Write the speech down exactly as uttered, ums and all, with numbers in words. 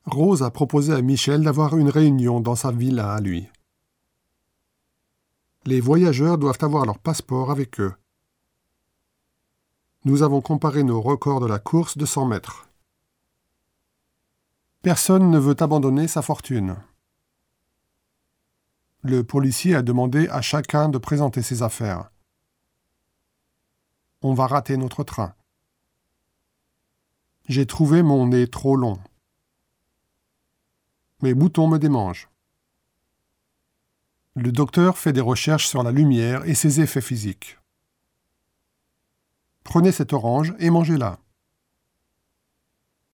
Rose a proposé à Michel d'avoir une réunion dans sa villa à lui. Les voyageurs doivent avoir leur passeport avec eux. Nous avons comparé nos records de la course de cent mètres. Personne ne veut abandonner sa fortune. Le policier a demandé à chacun de présenter ses affaires. On va rater notre train. J'ai trouvé mon nez trop long. Mes boutons me démangent. Le docteur fait des recherches sur la lumière et ses effets physiques. Prenez cette orange et mangez-la.